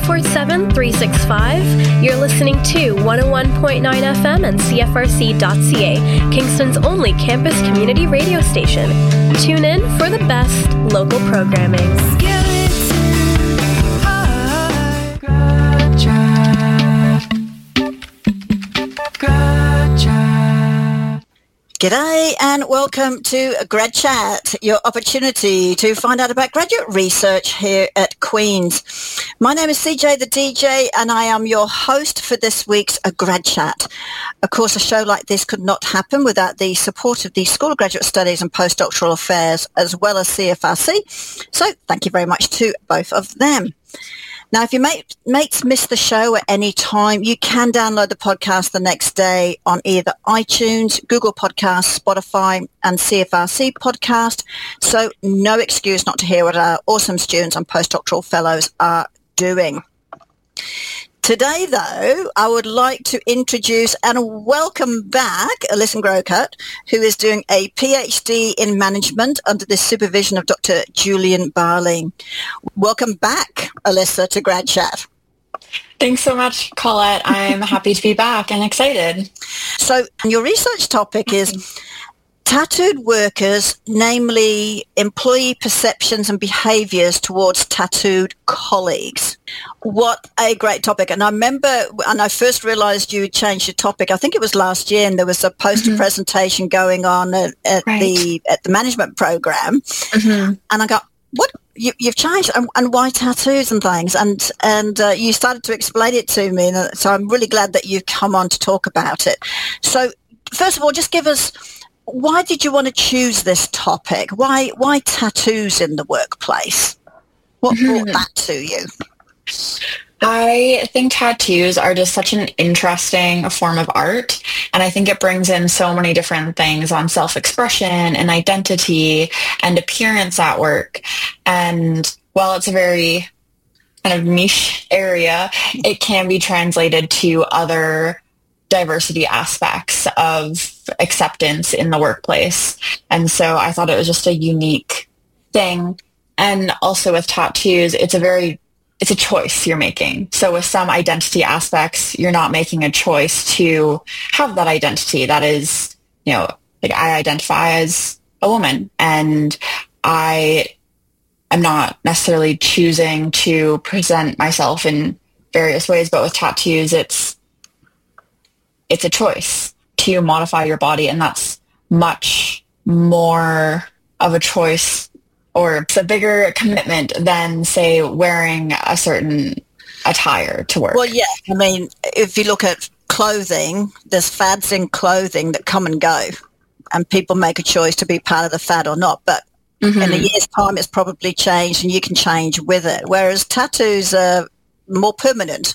24/7, 365. You're listening to 101.9 FM and CFRC.ca, Kingston's only campus community radio station. Tune in for the best local programming. G'day and welcome to Grad Chat, your opportunity to find out about graduate research here at Queen's. My name is CJ the DJ and I am your host for this week's Grad Chat. Of course, a show like this could not happen without the support of the School of Graduate Studies and Postdoctoral Affairs as well as CFRC, so thank you very much to both of them. Now, if your mates miss the show at any time, you can download the podcast the next day on either iTunes, Google Podcasts, Spotify, and CFRC Podcast. So no excuse not to hear what our awesome students and postdoctoral fellows are doing. Today, though, I would like to introduce and welcome back Alyssa Grocott, who is doing a PhD in management under the supervision of Dr. Julian Barling. Welcome back, Alyssa, to Grad Chat. Thanks so much, Colette. I'm happy to be back and excited. So your research topic is tattooed workers, namely employee perceptions and behaviours towards tattooed colleagues. What a great topic. And I remember when I first realised you changed your topic, I think it was last year, and there was a poster presentation going on at the management program. And I got, what? You've changed, and why tattoos and things? And you started to explain it to me, and so I'm really glad that you've come on to talk about it. So first of all, just give us, why did you want to choose this topic? Why tattoos in the workplace? What brought that to you? I think tattoos are just such an interesting form of art, and I think it brings in so many different things on self-expression and identity and appearance at work. And while it's a very kind of niche area, it can be translated to other diversity aspects of acceptance in the workplace. And so I thought it was just a unique thing. And also with tattoos, it's a choice you're making. So with some identity aspects, you're not making a choice to have that identity. That is, like I identify as a woman, and I am not necessarily choosing to present myself in various ways. But with tattoos, it's a choice to modify your body, and that's much more of a choice, or it's a bigger commitment than, say, wearing a certain attire to work. Well, yeah. I mean, if you look at clothing, there's fads in clothing that come and go, and people make a choice to be part of the fad or not. But in a year's time, it's probably changed, and you can change with it. Whereas tattoos are more permanent.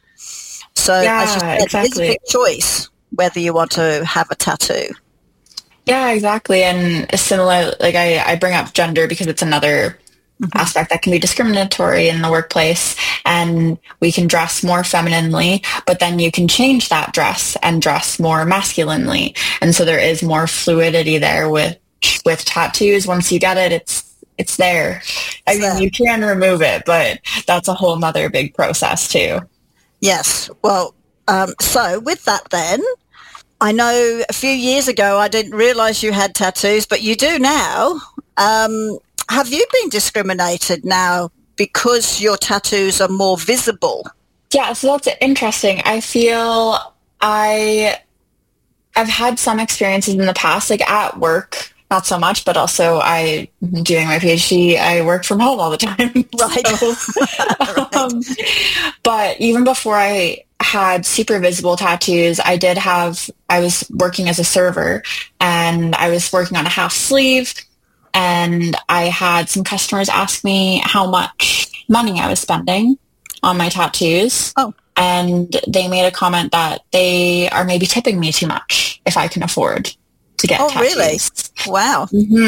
So it's a big choice whether you want to have a tattoo. Yeah, exactly. And similar, like I bring up gender because it's another aspect that can be discriminatory in the workplace, and we can dress more femininely, but then you can change that dress and dress more masculinely. And so there is more fluidity there with tattoos. Once you get it, it's there. I mean, you can remove it, but that's a whole nother big process too. Yes. Well, so with that then, I know a few years ago I didn't realise you had tattoos, but you do now. Have you been discriminated now because your tattoos are more visible? Yeah, so that's interesting. I feel I've had some experiences in the past, like at work, not so much, but also doing my PhD, I work from home all the time. Right. So, but even before I had super visible tattoos, I was working as a server, and I was working on a half sleeve, and I had some customers ask me how much money I was spending on my tattoos. Oh. And they made a comment that they are maybe tipping me too much if I can afford to get tattoos. Really? Wow.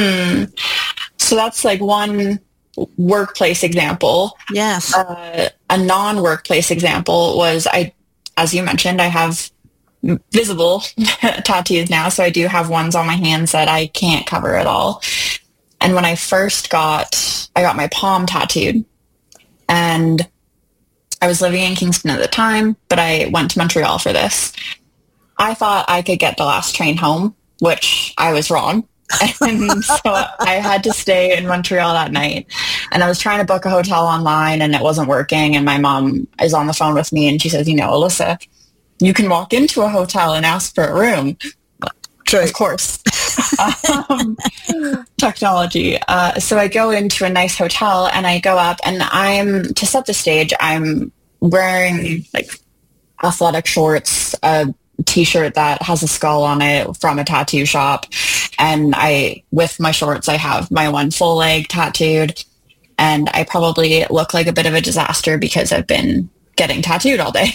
So that's like one workplace example. Yes. A non-workplace example was, as you mentioned, I have visible tattoos now, so I do have ones on my hands that I can't cover at all. And when I first I got my palm tattooed, and I was living in Kingston at the time, but I went to Montreal for this. I thought I could get the last train home, which I was wrong. And so I had to stay in Montreal that night. And I was trying to book a hotel online and it wasn't working. And my mom is on the phone with me and she says, Alyssa, you can walk into a hotel and ask for a room. True. Of course. Technology. So I go into a nice hotel and I go up and to set the stage, I'm wearing like athletic shorts, a t-shirt that has a skull on it from a tattoo shop. And with my shorts, I have my one full leg tattooed. And I probably look like a bit of a disaster because I've been getting tattooed all day.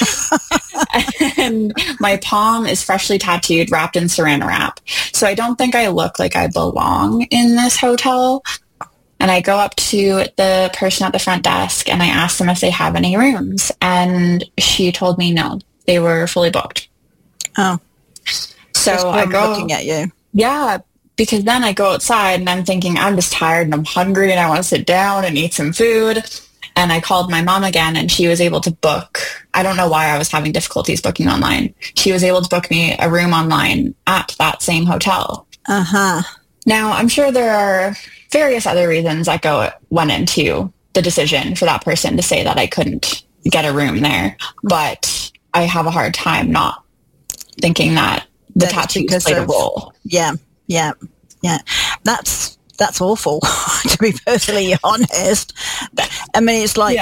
And my palm is freshly tattooed, wrapped in saran wrap. So I don't think I look like I belong in this hotel. And I go up to the person at the front desk and I ask them if they have any rooms. And she told me no, they were fully booked. Oh. So I go looking at you. Yeah, because then I go outside and I'm thinking I'm just tired and I'm hungry and I want to sit down and eat some food. And I called my mom again and she was able to book. I don't know why I was having difficulties booking online. She was able to book me a room online at that same hotel. Uh-huh. Now, I'm sure there are various other reasons that went into the decision for that person to say that I couldn't get a room there. But I have a hard time not thinking that the tattoos played a role. Yeah. That's awful, to be perfectly honest. I mean, it's like,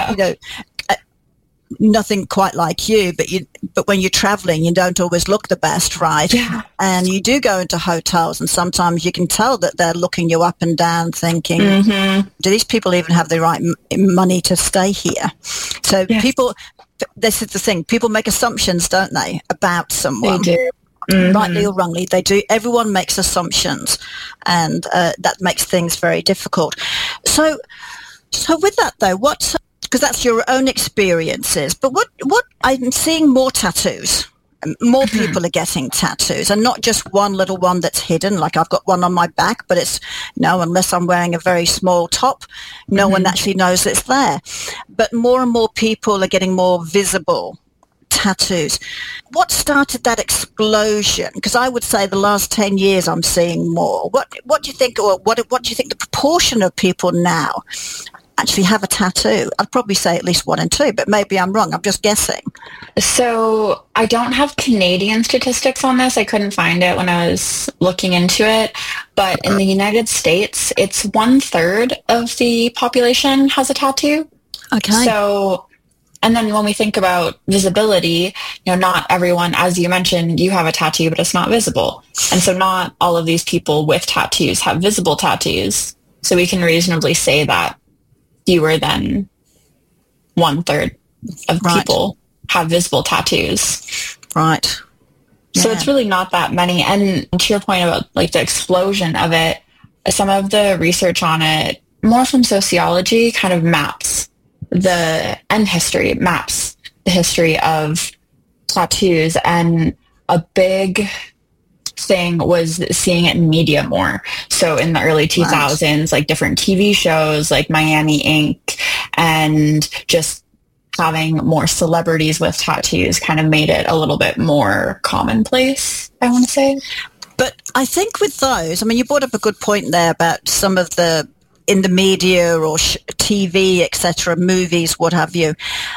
nothing quite like you, but when you're traveling, you don't always look the best, right? Yeah. And you do go into hotels and sometimes you can tell that they're looking you up and down thinking, do these people even have the right money to stay here? So people, this is the thing, people make assumptions, don't they, about someone? They do. Rightly or wrongly, they do. Everyone makes assumptions, and that makes things very difficult. So with that though, because that's your own experiences, but what I'm seeing more tattoos. More people are getting tattoos, and not just one little one that's hidden. Like I've got one on my back, but it's unless I'm wearing a very small top, no one actually knows it's there. But more and more people are getting more visible tattoos. What started that explosion? Because I would say the last 10 years I'm seeing more. What do you think, or what do you think the proportion of people now actually have a tattoo? I'd probably say at least 1 in 2, but maybe I'm wrong. I'm just guessing. So I don't have Canadian statistics on this. I couldn't find it when I was looking into it. But in the United States, it's 1/3 of the population has a tattoo. Okay. So, and then when we think about visibility, not everyone, as you mentioned, you have a tattoo, but it's not visible. And so not all of these people with tattoos have visible tattoos. So we can reasonably say that fewer than 1/3 of people have visible tattoos. Right. So it's really not that many. And to your point about like the explosion of it, some of the research on it, more from sociology, kind of maps the history of tattoos. And a big thing was seeing it in media more. So in the early 2000s, like different TV shows like Miami Ink, and just having more celebrities with tattoos kind of made it a little bit more commonplace, I want to say. But I think with those, I mean, you brought up a good point there about some of the, in the media or TV, etc., movies, what have you.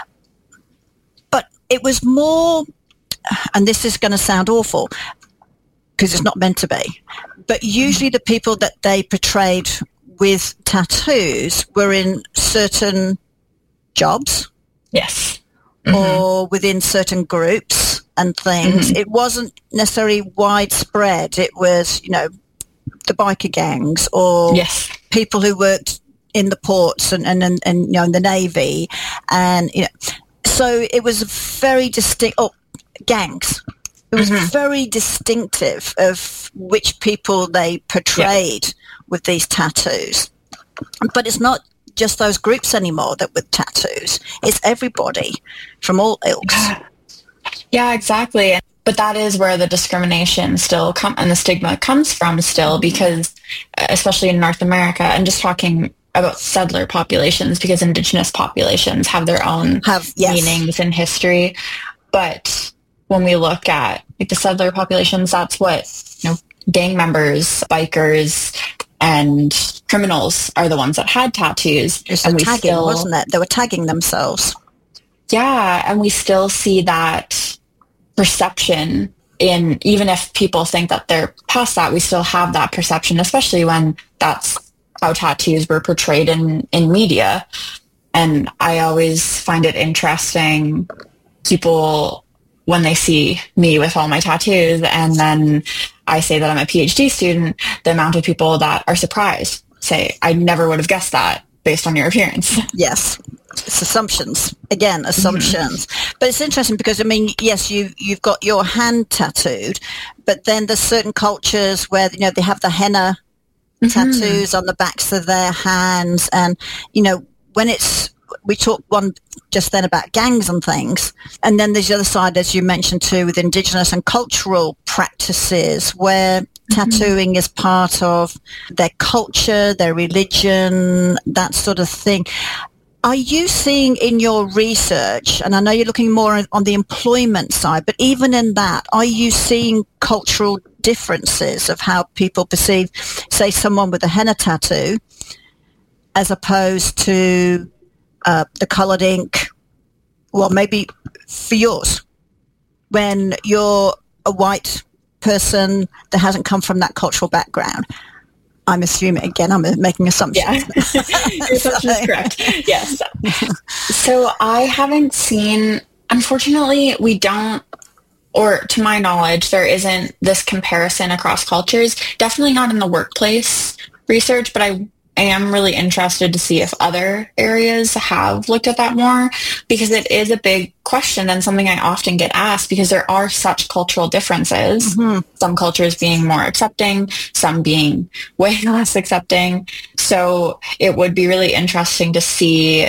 But it was more, and this is going to sound awful, because it's not meant to be, but usually the people that they portrayed with tattoos were in certain jobs. Yes. Or within certain groups and things. It wasn't necessarily widespread. It was, the biker gangs or people who worked in the ports and in the Navy. And, so it was very distinct, gangs. It was very distinctive of which people they portrayed with these tattoos. But it's not just those groups anymore that with tattoos. It's everybody from all ilks. Yeah, exactly. But that is where the discrimination still and the stigma comes from still, because especially in North America, and just talking about settler populations, because Indigenous populations have their own meanings and history. But when we look at like the settler populations, that's what, gang members, bikers, and criminals are the ones that had tattoos. And tagging, wasn't it? They were tagging themselves. Yeah, and we still see that perception even if people think that they're past that, we still have that perception, especially when that's how tattoos were portrayed in media. And I always find it interesting, people, when they see me with all my tattoos and then I say that I'm a PhD student, the amount of people that are surprised say, I never would have guessed that based on your appearance. Yes. It's assumptions. Again, assumptions. Mm-hmm. But it's interesting because, yes, you've got your hand tattooed, but then there's certain cultures where, they have the henna tattoos on the backs of their hands. And, when we talked one just then about gangs and things. And then there's the other side, as you mentioned too, with Indigenous and cultural practices where tattooing is part of their culture, their religion, that sort of thing. Are you seeing in your research, and I know you're looking more on the employment side, but even in that, are you seeing cultural differences of how people perceive, say, someone with a henna tattoo as opposed to the coloured ink, well, maybe for yours, when you're a white person that hasn't come from that cultural background? I'm assuming, again, I'm making assumptions. Yeah, your assumption is correct. Yes. So I haven't seen, unfortunately, we don't, or to my knowledge, there isn't this comparison across cultures. Definitely not in the workplace research, but I am really interested to see if other areas have looked at that more, because it is a big question and something I often get asked, because there are such cultural differences. Some cultures being more accepting, some being way less accepting. So it would be really interesting to see,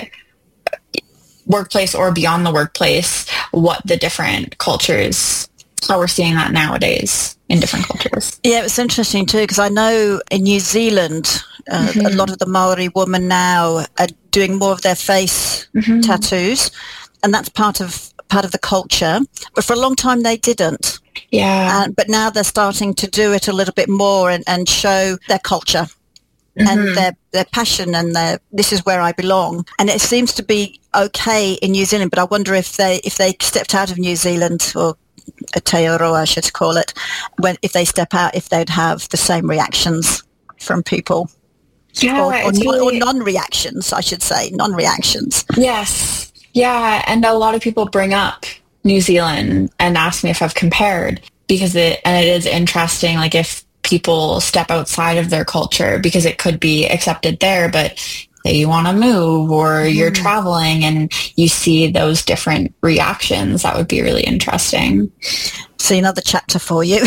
workplace or beyond the workplace, what the different cultures, how we're seeing that nowadays in different cultures. Yeah, it's interesting too, because I know in New Zealand, a lot of the Maori women now are doing more of their face tattoos, and that's part of the culture. But for a long time they didn't. Yeah. But now they're starting to do it a little bit more and show their culture and their passion and this is where I belong. And it seems to be okay in New Zealand, but I wonder if they stepped out of New Zealand, or Aotearoa, I should call it, if they step out, if they'd have the same reactions from people. Yeah, or non-reactions, I should say, non-reactions. Yes. Yeah, and a lot of people bring up New Zealand and ask me if I've compared, because it is interesting, like if people step outside of their culture, because it could be accepted there, but say you want to move or you're traveling and you see those different reactions, that would be really interesting. See another chapter for you.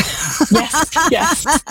Yes.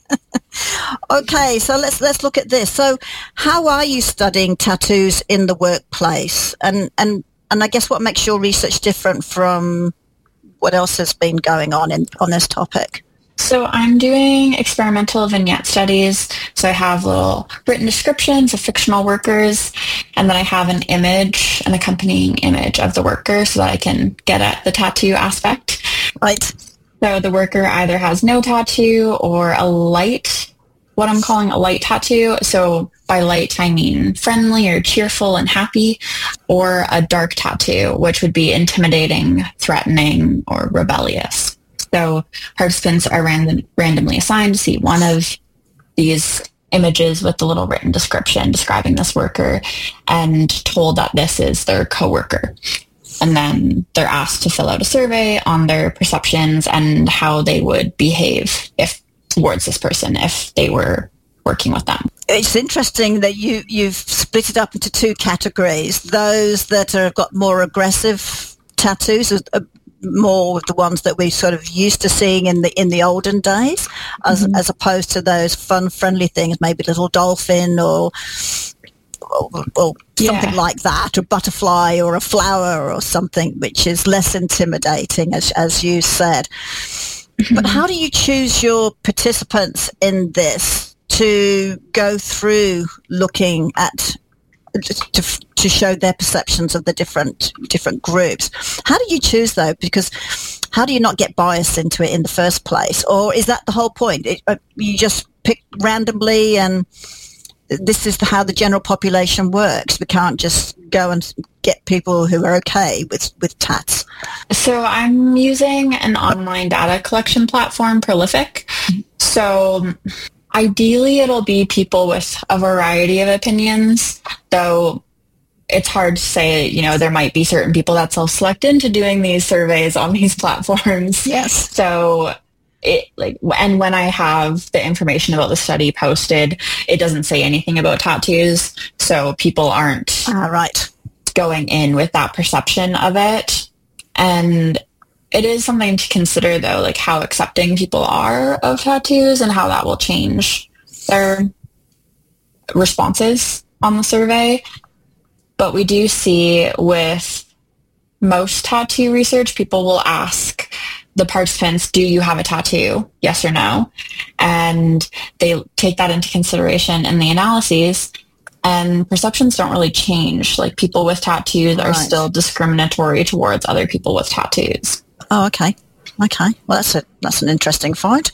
Okay, so let's look at this. So how are you studying tattoos in the workplace? And I guess what makes your research different from what else has been going on this topic? So I'm doing experimental vignette studies. So I have little written descriptions of fictional workers, and then I have an accompanying image of the worker so that I can get at the tattoo aspect. Right. So the worker either has no tattoo or what I'm calling a light tattoo. So by light, I mean friendly or cheerful and happy, or a dark tattoo, which would be intimidating, threatening, or rebellious. So participants are randomly assigned to see one of these images with the little written description describing this worker and told that this is their coworker. And then they're asked to fill out a survey on their perceptions and how they would behave towards this person if they were working with them. It's interesting that you've split it up into two categories. Those that have got more aggressive tattoos are more the ones that we sort of used to seeing in the olden days, as opposed to those fun, friendly things, maybe a little dolphin or something like that, or butterfly or a flower or something, which is less intimidating, as you said. But how do you choose your participants in this to go through looking at to show their perceptions of the different groups. How do you choose though? Because how do you not get biased into it in the first place? Or is that the whole point? You just pick randomly and this is how the general population works. We can't just go and get people who are okay with tats. So I'm using an online data collection platform, Prolific. So ideally, it'll be people with a variety of opinions, though it's hard to say, there might be certain people that self-select into doing these surveys on these platforms. Yes. So and when I have the information about the study posted, it doesn't say anything about tattoos. So people aren't right. going in with that perception of it. And it is something to consider, though, like how accepting people are of tattoos and how that will change their responses on the survey. But we do see with most tattoo research, people will ask the participants, do you have a tattoo? Yes or no? And they take that into consideration in the analyses. And perceptions don't really change. Like people with tattoos are still discriminatory towards other people with tattoos. Oh, okay. Okay. Well, that's an interesting find.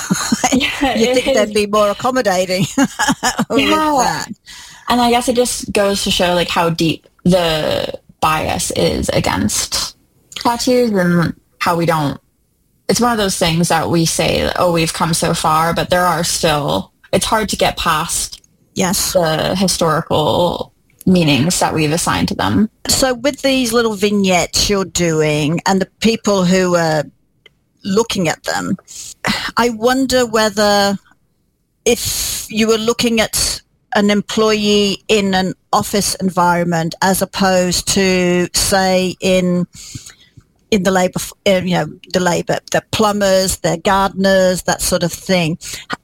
You think they'd be more accommodating with that. And I guess it just goes to show like how deep the bias is against tattoos and how we don't. It's one of those things that we say, oh, we've come so far, but there are still, it's hard to get past the historical meanings that we've assigned to them. So with these little vignettes you're doing and the people who are looking at them, I wonder whether if you were looking at an employee in an office environment as opposed to, say, in the labor, the plumbers, the gardeners, that sort of thing.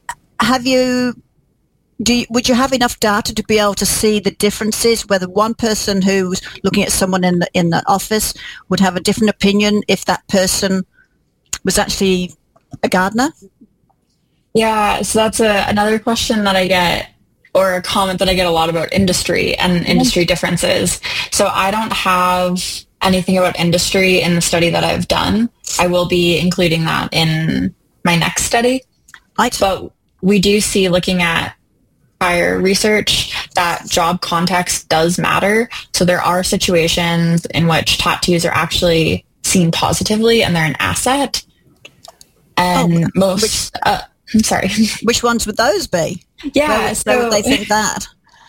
Would you have enough data to be able to see the differences, whether one person who's looking at someone in the office would have a different opinion if that person was actually a gardener? Yeah, so that's another question that I get, or a comment that I get a lot about industry and industry differences. So I don't have anything about industry in the study that I've done. I will be including that in my next study. Right. But we do see, looking at prior research, that job context does matter. So there are situations in which tattoos are actually seen positively and they're an asset. And I'm sorry. Which ones would those be? Yeah. Where would they think that?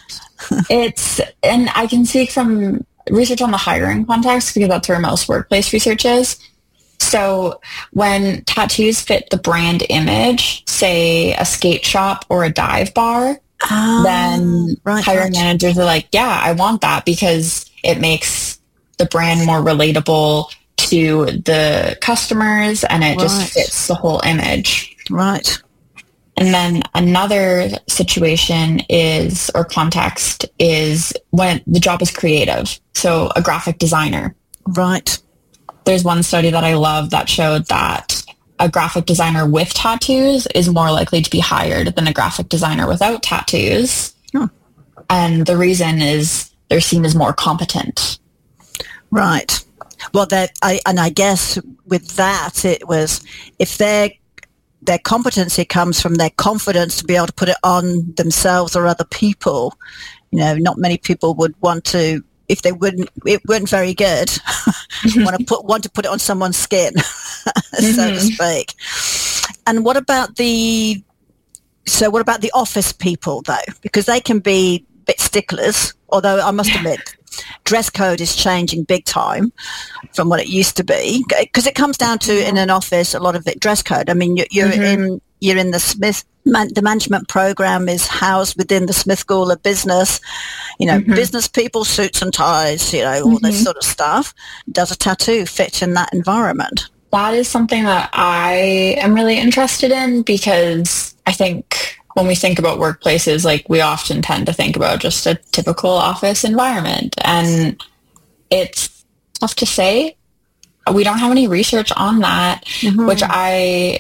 And I can speak from research on the hiring context because that's where most workplace research is. So when tattoos fit the brand image, say a skate shop or a dive bar, then hiring managers are like, yeah, I want that because it makes the brand more relatable to the customers and it just fits the whole image. Right. And then another situation is, or context is, when the job is creative. So a graphic designer. Right. There's one study that I love that showed that a graphic designer with tattoos is more likely to be hired than a graphic designer without tattoos. Oh. And the reason is they're seen as more competent. Right. Well, I guess with that, it was, if their competency comes from their confidence to be able to put it on themselves or other people, not many people would want to, if it weren't very good, want to put it on someone's skin, so to speak. And what about the office people though? Because they can be a bit sticklers, although I must admit, dress code is changing big time from what it used to be, because it comes down to, in an office, a lot of it dress code. I mean, you're in the Smith, the management program is housed within the Smith School of Business. Business people, suits and ties, all this sort of stuff. Does a tattoo fit in that environment? That is something that I am really interested in, because I think when we think about workplaces, like, we often tend to think about just a typical office environment, and it's tough to say. We don't have any research on that, which I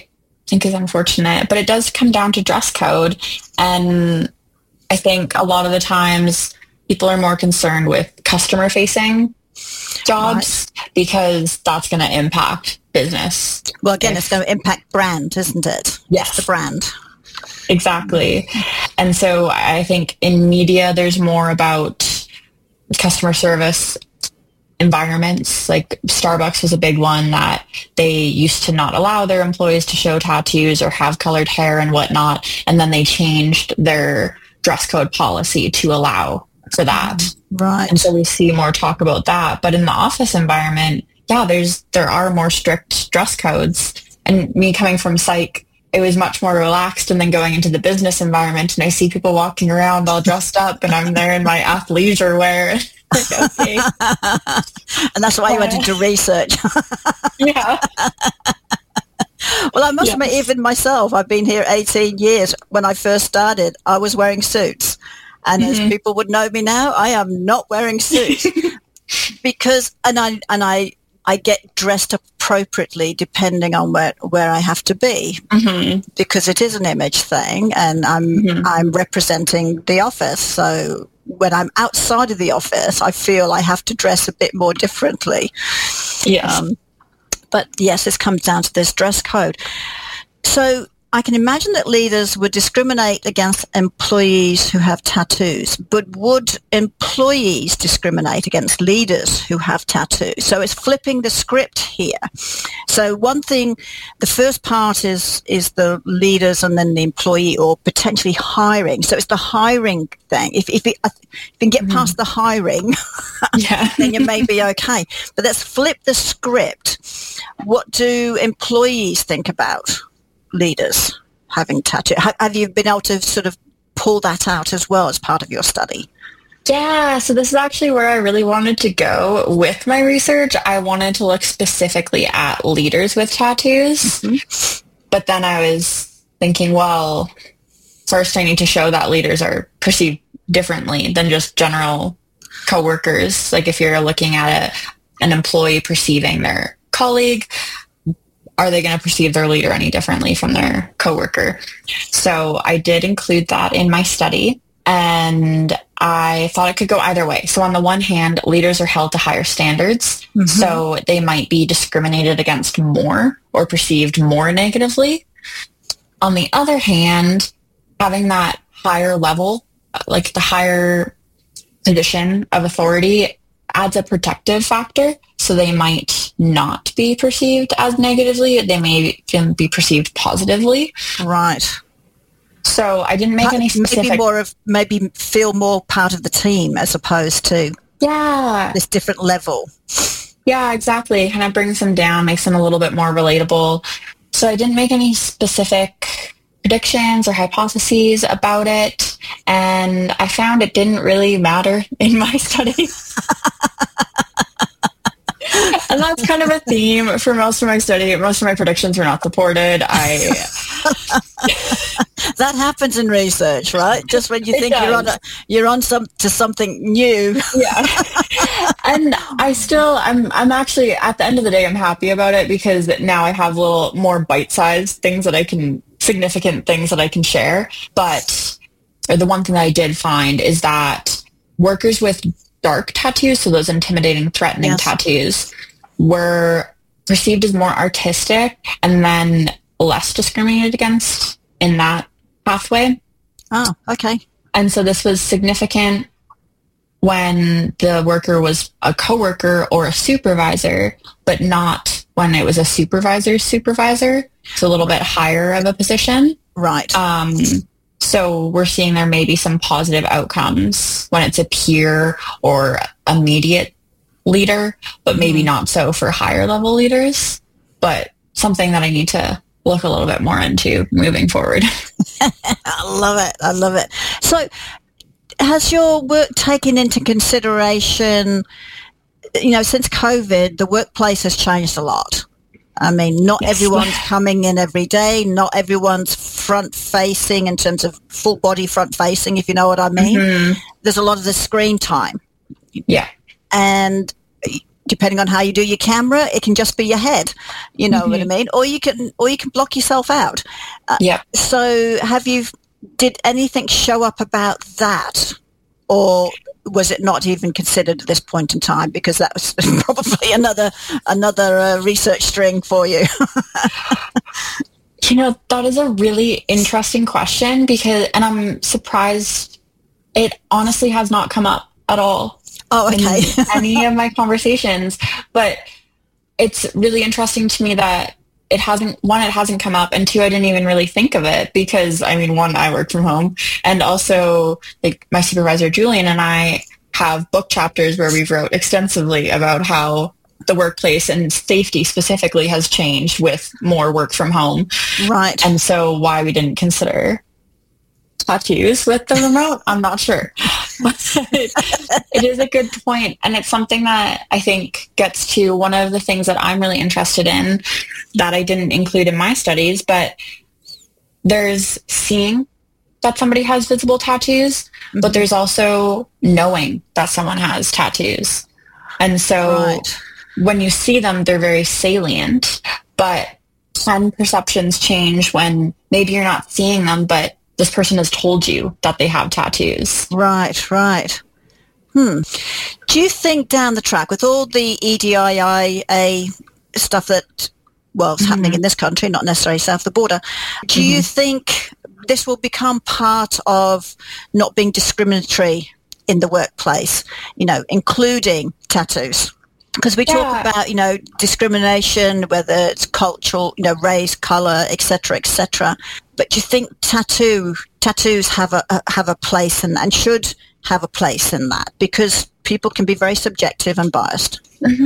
think is unfortunate, but it does come down to dress code. And I think a lot of the times people are more concerned with customer facing jobs because that's going to impact business. Well, again, it's going to impact brand, isn't it? Yes. The brand. Exactly. And so I think in media, there's more about customer service environments. Like Starbucks was a big one that they used to not allow their employees to show tattoos or have colored hair and whatnot. And then they changed their dress code policy to allow for that. Right. And so we see more talk about that. But in the office environment, yeah, there are more strict dress codes. And me coming from psych, it was much more relaxed. And then going into the business environment, and I see people walking around all dressed up, and I'm there in my athleisure wear. Like, okay. And that's why you went into research. Yeah. Well, I must admit, even myself, I've been here 18 years. When I first started, I was wearing suits. And as people would know me now, I am not wearing suits because, I get dressed appropriately depending on where I have to be, because it is an image thing, and I'm representing the office. So when I'm outside of the office, I feel I have to dress a bit more differently. Yeah. But yes, this comes down to this dress code. So I can imagine that leaders would discriminate against employees who have tattoos, but would employees discriminate against leaders who have tattoos? So it's flipping the script here. So one thing, the first part is the leaders and then the employee, or potentially hiring. So it's the hiring thing. If you can get past the hiring, then you may be okay. But let's flip the script. What do employees think about leaders having tattoo? Have you been able to sort of pull that out as well as part of your study? Yeah, so this is actually where I really wanted to go with my research. I wanted to look specifically at leaders with tattoos, but then I was thinking, well, first I need to show that leaders are perceived differently than just general coworkers. Like if you're looking at an employee perceiving their colleague, are they going to perceive their leader any differently from their coworker? So I did include that in my study, and I thought it could go either way. So on the one hand, leaders are held to higher standards, so they might be discriminated against more or perceived more negatively. On the other hand, having that higher level, like the higher position of authority, adds a protective factor, so they might not be perceived as negatively. They may be perceived positively. Right. So I didn't make any specific... Maybe feel more part of the team as opposed to this different level. Yeah, exactly. Kind of brings them down, makes them a little bit more relatable. So I didn't make any specific predictions or hypotheses about it, and I found it didn't really matter in my study. And that's kind of a theme for most of my study. Most of my predictions were not supported. That happens in research, right? Just when you think you're on to something new. Yeah. And I'm actually, at the end of the day, I'm happy about it because now I have little more bite-sized significant things that I can share. But the one thing that I did find is that workers with dark tattoos, so those intimidating, threatening tattoos, were perceived as more artistic and then less discriminated against in that pathway. Oh, okay. And so this was significant when the worker was a coworker or a supervisor, but not when it was a supervisor's supervisor. So a little bit higher of a position. Right. So we're seeing there may be some positive outcomes when it's a peer or immediate leader, but maybe not so for higher level leaders. But something that I need to look a little bit more into moving forward. I love it. So has your work taken into consideration, since COVID, the workplace has changed a lot. I mean, not everyone's coming in every day. Not everyone's front-facing in terms of full-body front-facing, if you know what I mean. There's a lot of the screen time. Yeah. And depending on how you do your camera, it can just be your head. You know what I mean? Or you can block yourself out. So did anything show up about that? Or was it not even considered at this point in time? Because that was probably another research string for you. That is a really interesting question and I'm surprised it honestly has not come up at all. Oh, okay. In any of my conversations. But it's really interesting to me that it hasn't come up, and two, I didn't even really think of it because, one, I work from home, and also like my supervisor, Julian, and I have book chapters where we've wrote extensively about how the workplace and safety specifically has changed with more work from home. Right. And so why we didn't consider tattoos with the remote, I'm not sure. It is a good point, and it's something that I think gets to one of the things that I'm really interested in that I didn't include in my studies, but there's seeing that somebody has visible tattoos, but there's also knowing that someone has tattoos. And so when you see them, they're very salient, but can perceptions change when maybe you're not seeing them, but this person has told you that they have tattoos? Right. Do you think down the track, with all the EDIA stuff that, is happening in this country, not necessarily south of the border, do you think this will become part of not being discriminatory in the workplace, including tattoos? Because we talk about, discrimination, whether it's cultural, race, color, et cetera, but do you think tattoos have a place and should have a place in that? Because people can be very subjective and biased.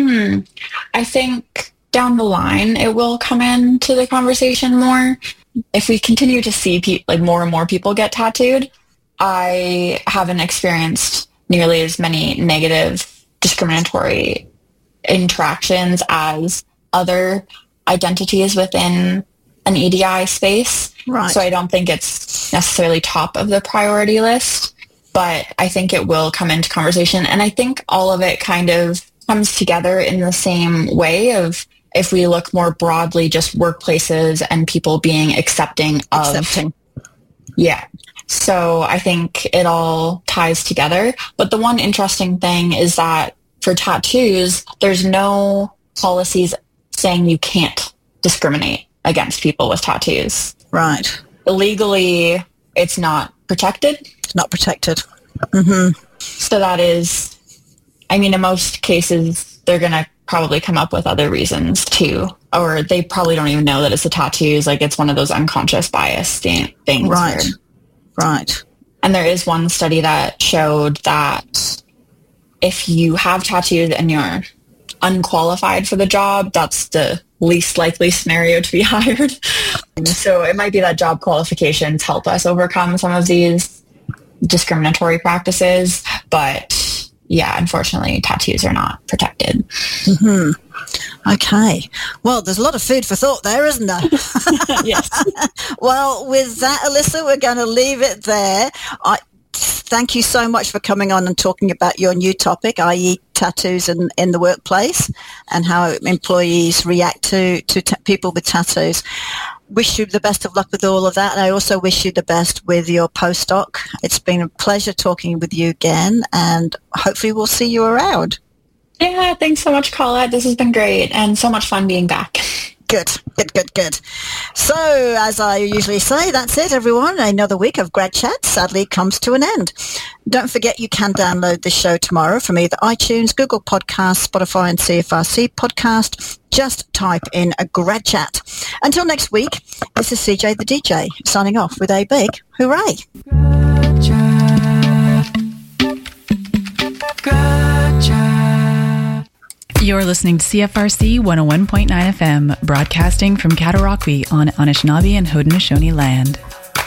I think down the line it will come into the conversation more. If we continue to see more and more people get tattooed, I haven't experienced nearly as many negative discriminatory interactions as other identities within an EDI space. Right. So I don't think it's necessarily top of the priority list, but I think it will come into conversation. And I think all of it kind of comes together in the same way of, if we look more broadly, just workplaces and people being accepting. Yeah. So I think it all ties together. But the one interesting thing is that for tattoos, there's no policies saying you can't discriminate against people with tattoos. Right. Legally, it's not protected. It's not protected. So that is, in most cases, they're going to probably come up with other reasons too, or they probably don't even know that it's the tattoos. Like, it's one of those unconscious bias things. Right. And there is one study that showed that if you have tattoos and you're unqualified for the job, that's the least likely scenario to be hired. So it might be that job qualifications help us overcome some of these discriminatory practices. But yeah, unfortunately, tattoos are not protected. Okay. Well, there's a lot of food for thought there, isn't there? Yes. Well, with that, Alyssa, we're going to leave it there. Thank you so much for coming on and talking about your new topic, i.e. tattoos in the workplace and how employees react to people with tattoos. Wish you the best of luck with all of that. And I also wish you the best with your postdoc. It's been a pleasure talking with you again, and hopefully we'll see you around. Yeah, thanks so much, Colette. This has been great and so much fun being back. Good. So, as I usually say, that's it, everyone. Another week of Grad Chat sadly comes to an end. Don't forget you can download this show tomorrow from either iTunes, Google Podcasts, Spotify, and CFRC Podcast. Just type in a Grad Chat. Until next week, this is CJ the DJ signing off with a big hooray. Grad Chat. Grad Chat. You're listening to CFRC 101.9 FM, broadcasting from Cataraqui on Anishinaabe and Haudenosaunee land.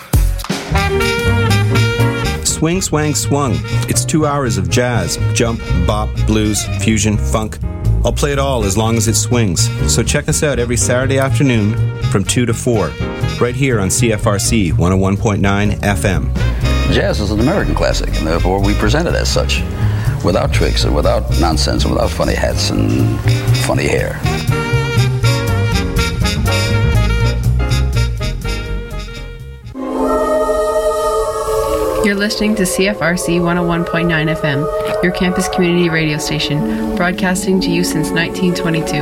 Swing, swang, swung. It's 2 hours of jazz, jump, bop, blues, fusion, funk. I'll play it all as long as it swings. So check us out every Saturday afternoon from 2 to 4, right here on CFRC 101.9 FM. Jazz is an American classic, and therefore we present it as such. without tricks and without nonsense and without funny hats and funny hair. You're listening to CFRC 101.9 FM, your campus community radio station, broadcasting to you since 1922.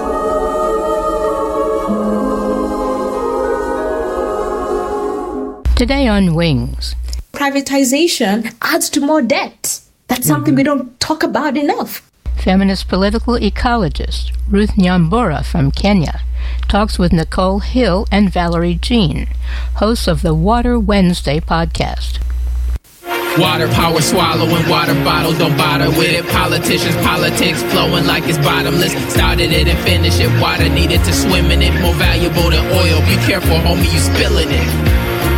Today on Wings. Privatization adds to more debt. That's something we don't talk about enough. Feminist political ecologist Ruth Nyambura from Kenya talks with Nicole Hill and Valerie Jean, hosts of the Water Wednesday podcast. Water power swallowing water bottles, don't bother with it. Politicians, politics flowing like it's bottomless. Started it and finished it. Water needed to swim in it, more valuable than oil. Be careful, homie, you spilling it.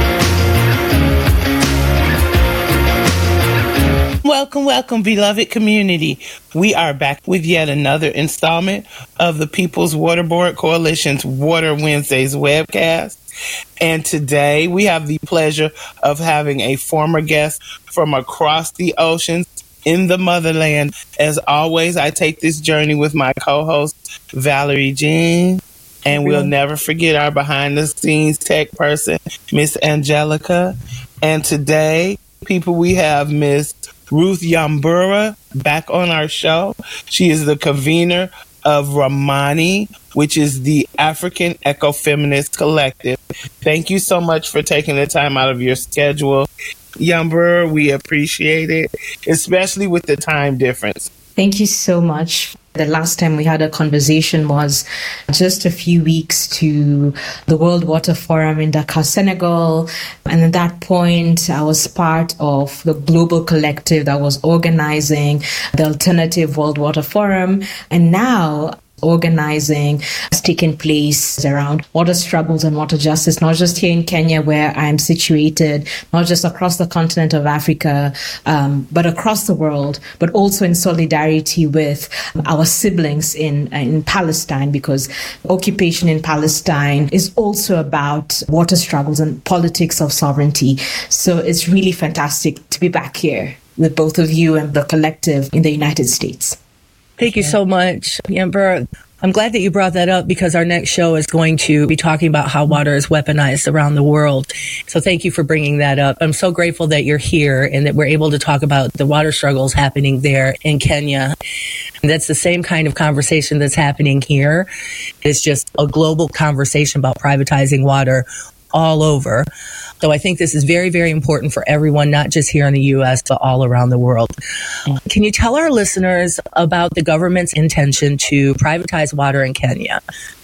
Welcome, beloved community. We are back with yet another installment of the People's Water Board Coalition's Water Wednesdays webcast. And today we have the pleasure of having a former guest from across the oceans in the motherland. As always, I take this journey with my co-host, Valerie Jean. And we'll never forget our behind-the-scenes tech person, Miss Angelica. And today, people, we have Miss Ruth Nyambura back on our show. She is the convener of Ramani, which is the African Ecofeminist Collective. Thank you so much for taking the time out of your schedule. Nyambura, we appreciate it, especially with the time difference. Thank you so much. The last time we had a conversation was just a few weeks to the World Water Forum in Dakar, Senegal. And at that point, I was part of the global collective that was organizing the Alternative World Water Forum. And now organizing has taken place around water struggles and water justice, not just here in Kenya where I'm situated, not just across the continent of Africa, but across the world, but also in solidarity with our siblings in Palestine, because occupation in Palestine is also about water struggles and politics of sovereignty. So it's really fantastic to be back here with both of you and the collective in the United States. Thank you so much, Nyambura. I'm glad that you brought that up because our next show is going to be talking about how water is weaponized around the world. So thank you for bringing that up. I'm so grateful that you're here and that we're able to talk about the water struggles happening there in Kenya. And that's the same kind of conversation that's happening here. It's just a global conversation about privatizing water all over. So I think this is very, very important for everyone, not just here in the U.S., but all around the world. Can you tell our listeners about the government's intention to privatize water in Kenya?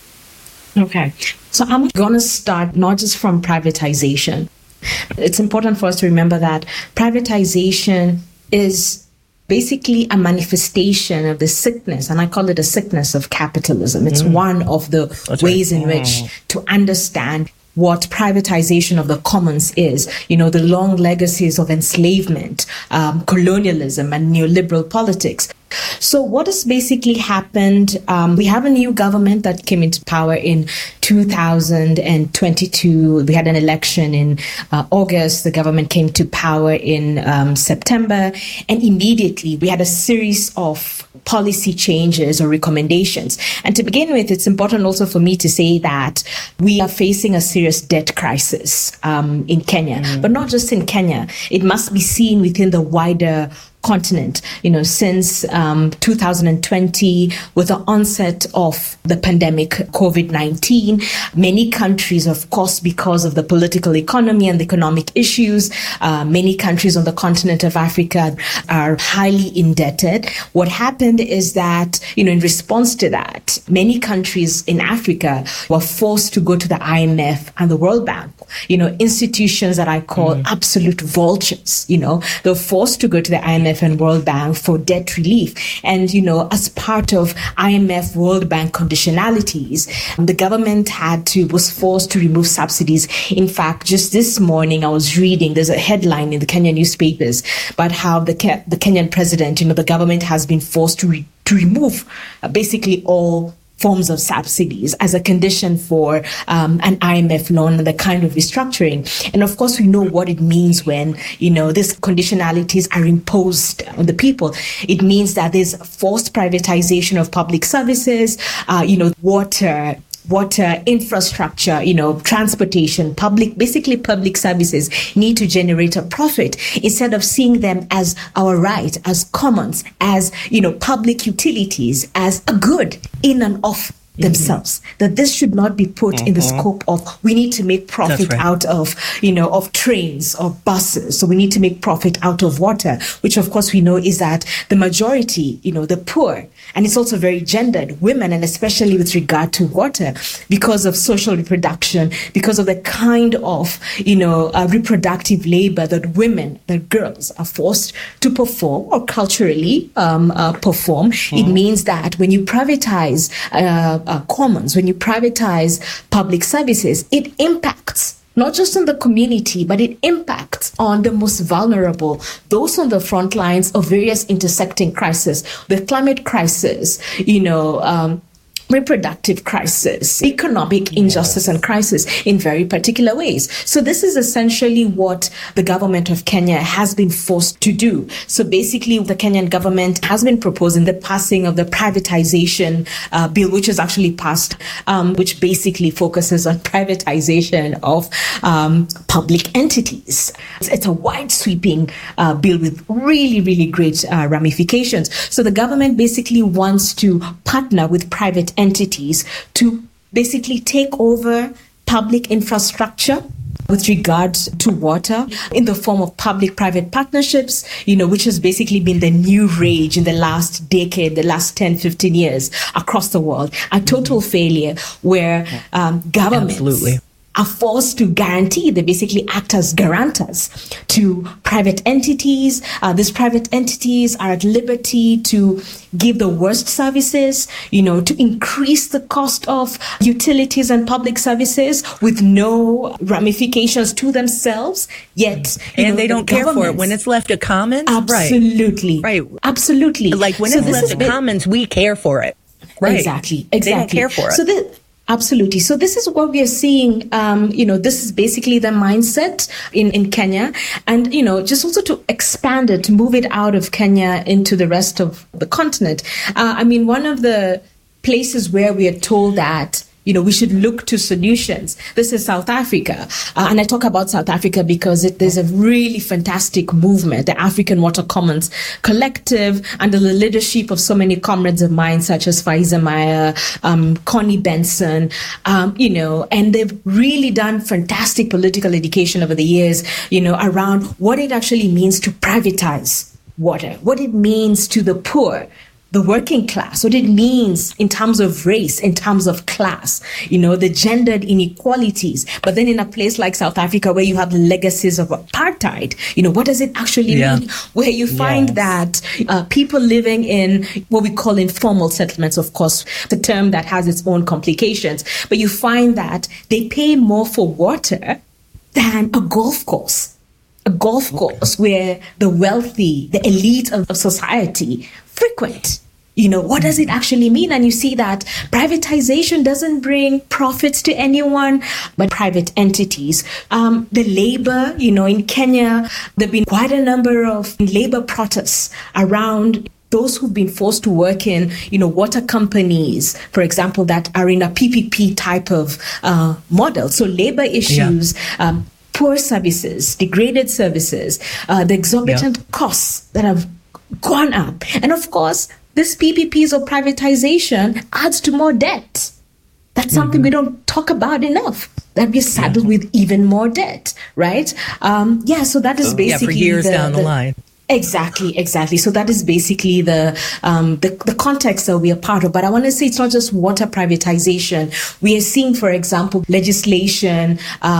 Okay. So I'm going to start not just from privatization. It's important for us to remember that privatization is basically a manifestation of the sickness, and I call it a sickness of capitalism. It's one of the ways in which to understand what privatization of the commons is, the long legacies of enslavement, colonialism, and neoliberal politics. So what has basically happened, we have a new government that came into power in 2022. We had an election in August. The government came to power in September. And immediately we had a series of policy changes or recommendations. And to begin with, it's important also for me to say that we are facing a serious debt crisis in Kenya, but not just in Kenya. It must be seen within the wider continent. Since 2020, with the onset of the pandemic COVID-19, many countries, of course, because of the political economy and the economic issues, many countries on the continent of Africa are highly indebted. What happened is that, in response to that, many countries in Africa were forced to go to the IMF and the World Bank, institutions that I call absolute vultures. They're forced to go to the IMF and World Bank for debt relief. And, as part of IMF World Bank conditionalities, the government was forced to remove subsidies. In fact, just this morning I was reading, there's a headline in the Kenyan newspapers about how the Kenyan president, the government has been forced to remove basically all forms of subsidies as a condition for an IMF loan and the kind of restructuring. And of course, we know what it means when, these conditionalities are imposed on the people. It means that there's forced privatization of public services, water infrastructure, transportation, public services need to generate a profit instead of seeing them as our right, as commons, as, public utilities, as a good in and of themselves, that this should not be put in the scope of we need to make profit out of, of trains or buses. So we need to make profit out of water, which of course we know is that the majority, the poor, and it's also very gendered, women, and especially with regard to water, because of social reproduction, because of the kind of, reproductive labor that women, that girls are forced to perform or culturally perform. It means that when you privatize commons, when you privatize public services, it impacts not just on the community, but it impacts on the most vulnerable, those on the front lines of various intersecting crises, the climate crisis, reproductive crisis, economic injustice and crisis in very particular ways. So this is essentially what the government of Kenya has been forced to do. So basically, the Kenyan government has been proposing the passing of the privatization bill, which is actually passed, which basically focuses on privatization of public entities. It's a wide sweeping bill with really, really great ramifications. So the government basically wants to partner with private entities to basically take over public infrastructure with regards to water in the form of public-private partnerships, which has basically been the new rage in the last decade, the last 10, 15 years across the world. A total failure where governments are forced to guarantee, they basically act as guarantors to private entities. These private entities are at liberty to give the worst services, to increase the cost of utilities and public services with no ramifications to themselves, yet... And they don't care for it. When it's left to commons? Absolutely. Right. Absolutely. Like when it's left to commons, we care for it. Right. Exactly. They don't care for it. Absolutely. So this is what we are seeing. This is basically the mindset in Kenya. And, just also to expand it, to move it out of Kenya into the rest of the continent. One of the places where we are told that, we should look to solutions. This is South Africa. And I talk about South Africa because there's a really fantastic movement, the African Water Commons Collective, under the leadership of so many comrades of mine, such as Faiza Meyer, Connie Benson, and they've really done fantastic political education over the years, around what it actually means to privatize water, what it means to the poor, the working class, what it means in terms of race, in terms of class, the gendered inequalities. But then in a place like South Africa, where you have the legacies of apartheid, what does it actually mean? Where you find that people living in what we call informal settlements, of course, the term that has its own complications, but you find that they pay more for water than a golf course. A golf course where the wealthy, the elite of society frequent. What does it actually mean? And you see that privatization doesn't bring profits to anyone, but private entities. The labor, in Kenya, there have been quite a number of labor protests around those who've been forced to work in, water companies, for example, that are in a PPP type of model. So labor issues, poor services, degraded services, the exorbitant costs that have gone up. And of course, this PPPs or privatization adds to more debt. That's something we don't talk about enough, that we're saddled with even more debt, right? So that is basically... for years down the line. Exactly. So that is basically the context that we are part of. But I want to say it's not just water privatization. We are seeing, for example, legislation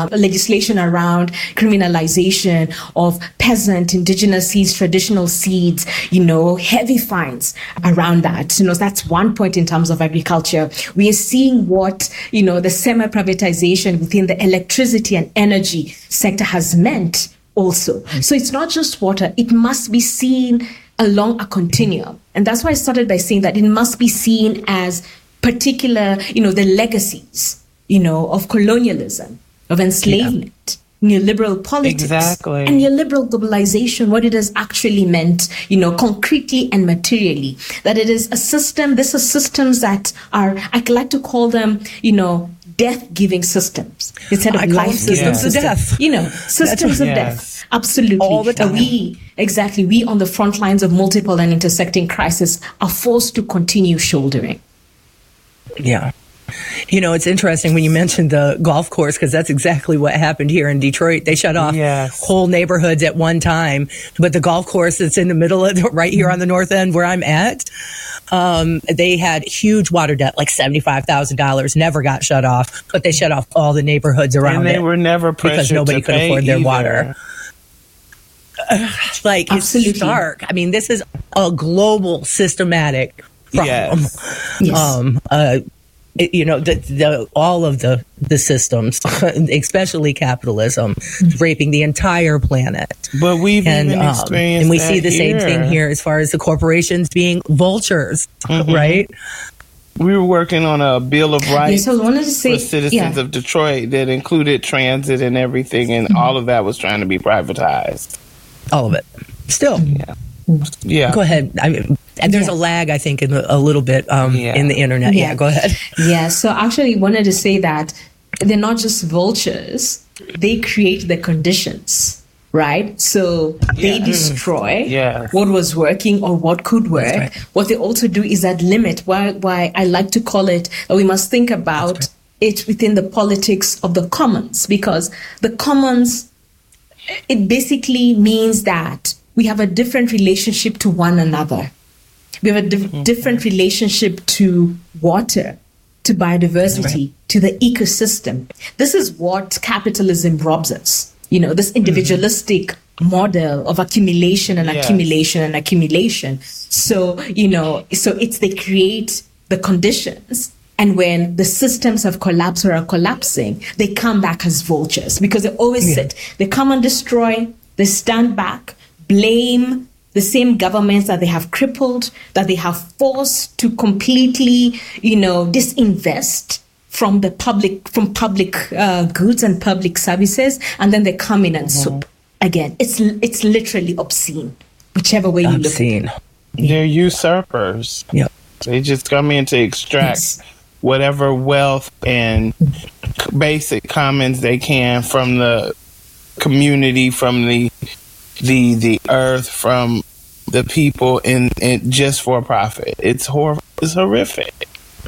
around criminalization of peasant, indigenous seeds, traditional seeds, heavy fines around that. That's one point in terms of agriculture. We are seeing what, the semi-privatization within the electricity and energy sector has meant also. So it's not just water. It must be seen along a continuum. And that's why I started by saying that it must be seen as particular, the legacies, of colonialism, of enslavement, neoliberal politics, exactly, and neoliberal globalization, what it has actually meant, concretely and materially. That it is a system, these are systems that are, I like to call them, death-giving systems instead of life-giving systems. Systems of death. Absolutely. All the time. We on the front lines of multiple and intersecting crises are forced to continue shouldering. Yeah. It's interesting when you mentioned the golf course, because that's exactly what happened here in Detroit. They shut off whole neighborhoods at one time, but the golf course that's in the middle of right here on the north end where I'm at, they had huge water debt, like $75,000, never got shut off, but they shut off all the neighborhoods around it. And they were never pressured because nobody could afford their water. Absolutely. It's stark. I mean, this is a global systematic problem. Yes. All of the systems, especially capitalism, raping the entire planet. But we've even experienced and we that see the same thing here as far as the corporations being vultures, right? We were working on a Bill of Rights for citizens of Detroit that included transit and everything, and all of that was trying to be privatized. All of it. Still. Yeah. Go ahead. And there's a lag, I think, in a little bit in the internet. Yeah, go ahead. Yeah, so actually wanted to say that they're not just vultures. They create the conditions, right? So they destroy what was working or what could work. Right. What they also do is that limit, why I like to call it, we must think about it within the politics of the commons, because the commons, it basically means that we have a different relationship to one another. We have a different relationship to water, to biodiversity, to the ecosystem. This is what capitalism robs us. This individualistic model of accumulation and accumulation and accumulation. So, they create the conditions. And when the systems have collapsed or are collapsing, they come back as vultures because they always sit. They come and destroy, they stand back, blame the same governments that they have crippled, that they have forced to completely, disinvest from public goods and public services, and then they come in and soup again. It's literally obscene, whichever way you look at it. They're usurpers. Yep. They just come in to extract whatever wealth and basic commons they can from the community, from the earth, from the people, and just for profit. It's horrific.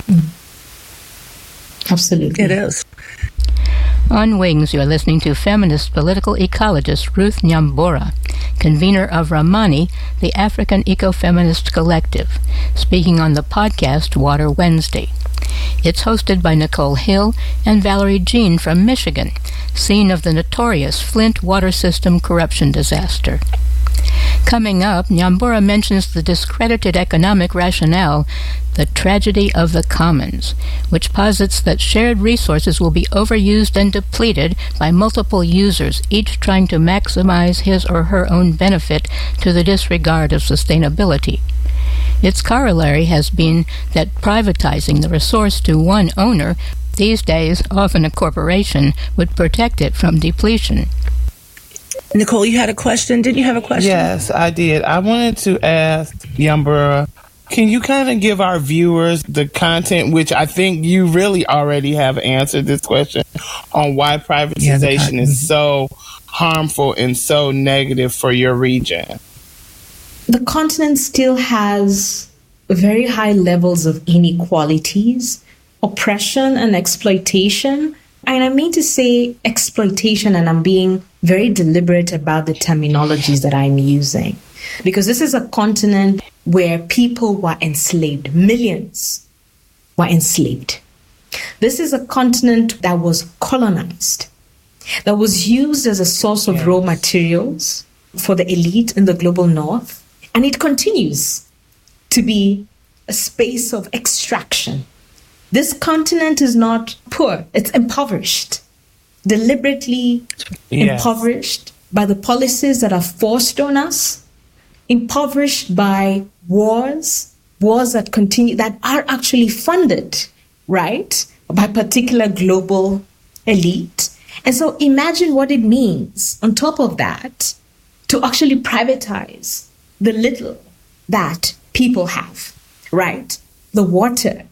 Absolutely. It is. On Wings, you're listening to feminist political ecologist Ruth Nyambura, convener of Ramani, the African Ecofeminist Collective, speaking on the podcast Water Wednesday. It's hosted by Nicole Hill and Valerie Jean from Michigan, scene of the notorious Flint water system corruption disaster. Coming up, Nyambura mentions the discredited economic rationale, the tragedy of the commons, which posits that shared resources will be overused and depleted by multiple users, each trying to maximize his or her own benefit to the disregard of sustainability. Its corollary has been that privatizing the resource to one owner, these days often a corporation, would protect it from depletion. Nicole, you had a question? Didn't you have a question? Yes, I did. I wanted to ask Nyambura, can you kind of give our viewers the content, which I think you really already have answered this question, on why privatization is so harmful and so negative for your region? The continent still has very high levels of inequalities, oppression and exploitation. And I mean to say exploitation, and I'm being very deliberate about the terminologies that I'm using. Because this is a continent where people were enslaved. Millions were enslaved. This is a continent that was colonized, that was used as a source of raw materials for the elite in the global north. And it continues to be a space of extraction. This continent is not poor, it's impoverished, deliberately impoverished by the policies that are forced on us, impoverished by wars, wars that continue, that are actually funded, right, by particular global elite. And so imagine what it means on top of that to actually privatize the little that people have, right? The water,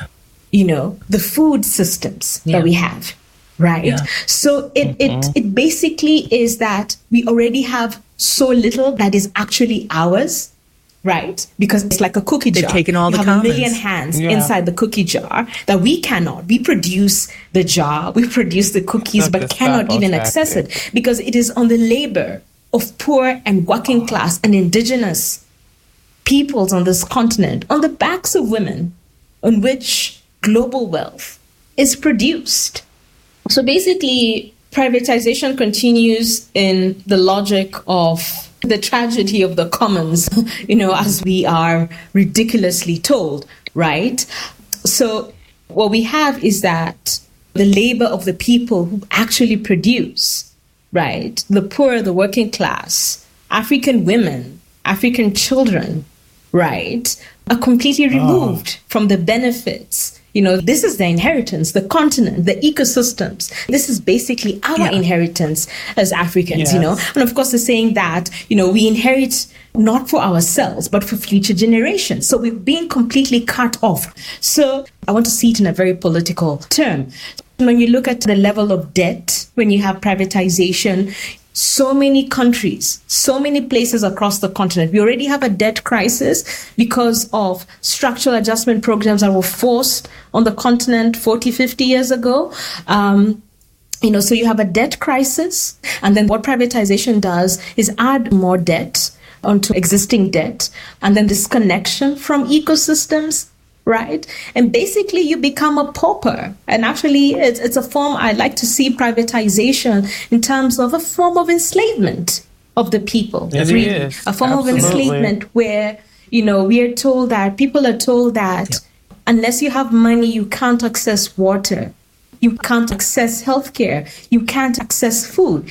the food systems that we have, right? Yeah. So it basically is that we already have so little that is actually ours, right? Because it's like a cookie jar. They've taken all the commons. A million hands inside the cookie jar that we cannot. We produce the jar, we produce the cookies, but cannot even access it because it is on the labor of poor and working class and indigenous peoples on this continent, on the backs of women, on which global wealth is produced. So basically, privatization continues in the logic of the tragedy of the commons, as we are ridiculously told, right? So what we have is that the labor of the people who actually produce, right? The poor, the working class, African women, African children, right, are completely removed from the benefits. This is their inheritance, the continent, the ecosystems. This is basically our inheritance as Africans, And of course, they're saying that, we inherit not for ourselves, but for future generations. So we're being completely cut off. So I want to see it in a very political term. When you look at the level of debt, when you have privatization, so many countries, so many places across the continent, we already have a debt crisis because of structural adjustment programs that were forced on the continent 40, 50 years ago. So you have a debt crisis. And then what privatization does is add more debt onto existing debt. And then disconnection from ecosystems, right? And basically you become a pauper. And actually it's a form, I like to see privatization in terms of a form of enslavement of the people. It is. A form of enslavement where, we are told that, people are told that unless you have money, you can't access water. You can't access healthcare. You can't access food,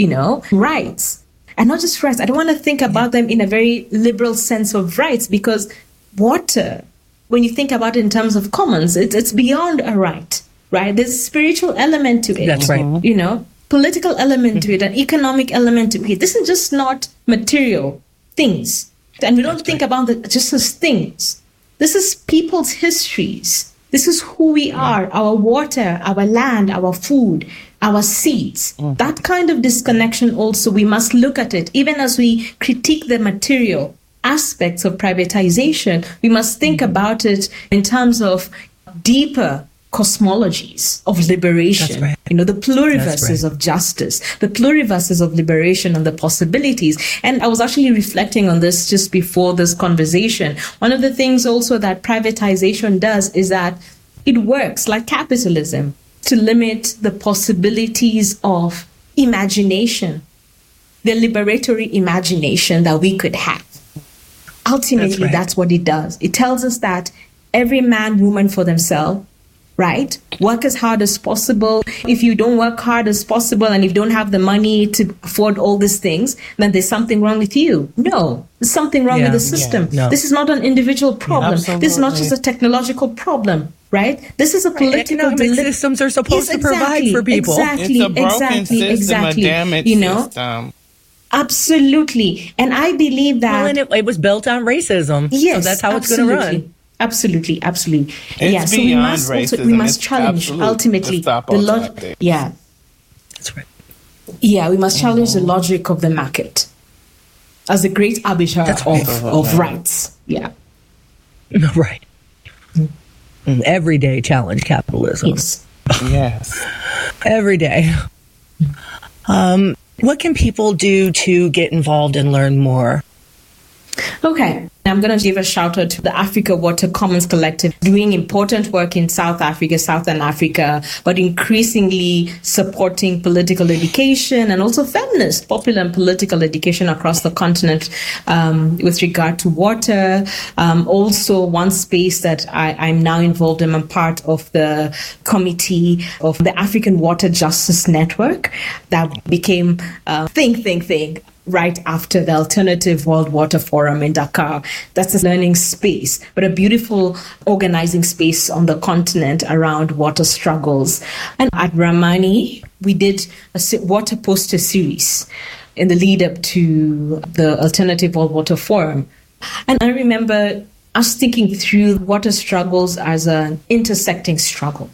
rights. And not just rights. I don't want to think about them in a very liberal sense of rights because water, when you think about it in terms of commons, it's beyond a right, right? There's a spiritual element to it. That's right. Political element to it, an economic element to it. This is just not material things. And we don't think about it just as things. This is people's histories. This is who we are, our water, our land, our food, our seeds. That kind of disconnection also, we must look at it. Even as we critique the material aspects of privatization, we must think about it in terms of deeper cosmologies of liberation, the pluriverses of justice, the pluriverses of liberation and the possibilities. And I was actually reflecting on this just before this conversation. One of the things also that privatization does is that it works like capitalism to limit the possibilities of imagination, the liberatory imagination that we could have. Ultimately, that's what it does. It tells us that every man, woman for themselves, right? Work as hard as possible. If you don't work hard as possible and if you don't have the money to afford all these things, then there's something wrong with you. No, there's something wrong with the system. This is not an individual problem. This is not just a technological problem, right? This is a political systems are supposed to provide for people. Exactly, it's a broken system, a damaged system. Absolutely. And I believe that... Well, and it was built on racism. Yes, so that's how it's going to run. Absolutely. It's beyond racism. We must challenge ultimately the logic. Yeah. That's right. Yeah, we must challenge the logic of the market as the great arbiter of rights. Yeah. Right. Every day challenge capitalism. Yes. Every day. What can people do to get involved and learn more? Okay. I'm going to give a shout out to the Africa Water Commons Collective, doing important work in South Africa, Southern Africa, but increasingly supporting political education and also feminist, popular and political education across the continent with regard to water. Also, one space that I'm now involved in, I'm part of the committee of the African Water Justice Network that became thing right after the Alternative World Water Forum in Dakar. That's a learning space, but a beautiful organizing space on the continent around water struggles. And at Ramani, we did a water poster series in the lead up to the Alternative World Water Forum. And I remember us thinking through water struggles as an intersecting struggle.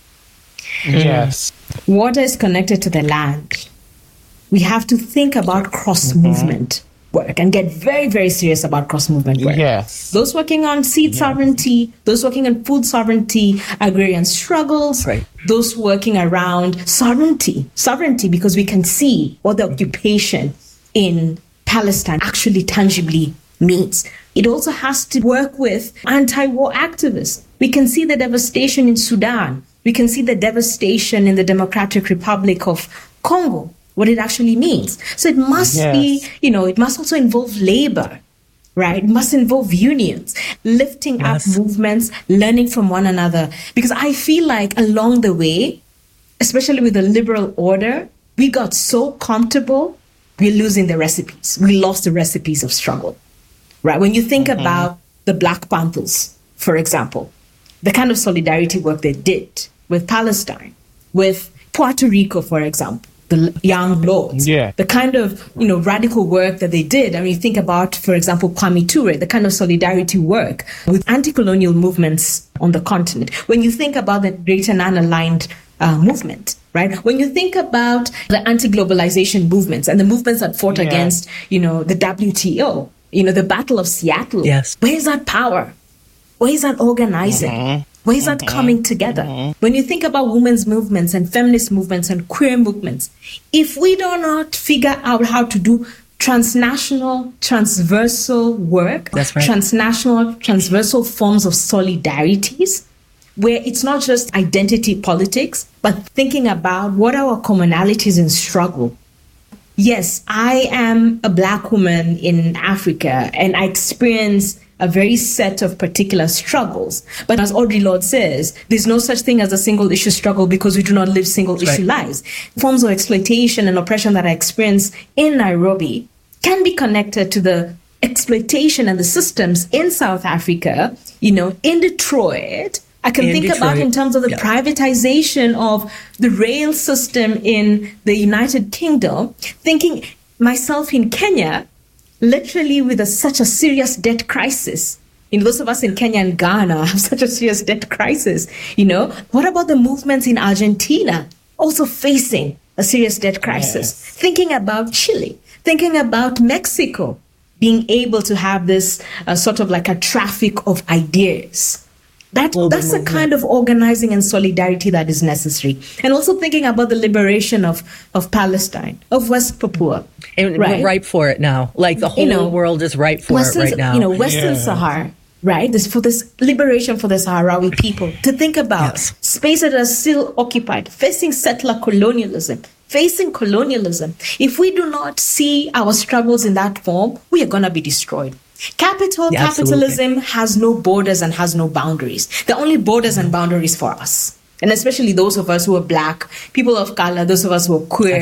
Yes. Water is connected to the land. We have to think about cross-movement work and get very, very serious about cross-movement work. Yes. Those working on seed sovereignty, those working on food sovereignty, agrarian struggles, those working around sovereignty because we can see what the occupation in Palestine actually tangibly means. It also has to work with anti-war activists. We can see the devastation in Sudan. We can see the devastation in the Democratic Republic of Congo, what it actually means. So it must be, it must also involve labor, right? It must involve unions, lifting up movements, learning from one another. Because I feel like along the way, especially with the liberal order, we got so comfortable, we're losing the recipes. We lost the recipes of struggle, right? When you think about the Black Panthers, for example, the kind of solidarity work they did with Palestine, with Puerto Rico, for example, the Young Lords, the kind of radical work that they did. I mean, think about, for example, Kwame Ture, the kind of solidarity work with anti-colonial movements on the continent. When you think about the Greater Non-Aligned movement, right? When you think about the anti-globalization movements and the movements that fought against, the WTO, the Battle of Seattle, where is that power? Where is that organizing? Where is that coming together? When you think about women's movements and feminist movements and queer movements, if we do not figure out how to do transnational, transversal work, transnational, transversal forms of solidarities, where it's not just identity politics, but thinking about what are our commonalities in struggle. Yes, I am a Black woman in Africa, and I experience a very set of particular struggles. But as Audre Lorde says, there's no such thing as a single issue struggle because we do not live single issue lives. Forms of exploitation and oppression that I experience in Nairobi can be connected to the exploitation and the systems in South Africa, in Detroit. I can think about in terms of the privatization of the rail system in the United Kingdom, thinking myself in Kenya, literally with such a serious debt crisis. Those of us in Kenya and Ghana have such a serious debt crisis. What about the movements in Argentina also facing a serious debt crisis? Thinking about Chile, thinking about Mexico, being able to have this sort of like a traffic of ideas. That's the kind of organizing and solidarity that is necessary. And also thinking about the liberation of Palestine, of West Papua. And we're ripe for it now. Like the whole world is ripe for it right now. Western Sahara, right? For this liberation for the Sahrawi people. To think about spaces that are still occupied, facing settler colonialism, facing colonialism. If we do not see our struggles in that form, we are going to be destroyed. Capitalism has no borders and has no boundaries. The only borders and boundaries for us, and especially those of us who are Black, people of color, those of us who are queer,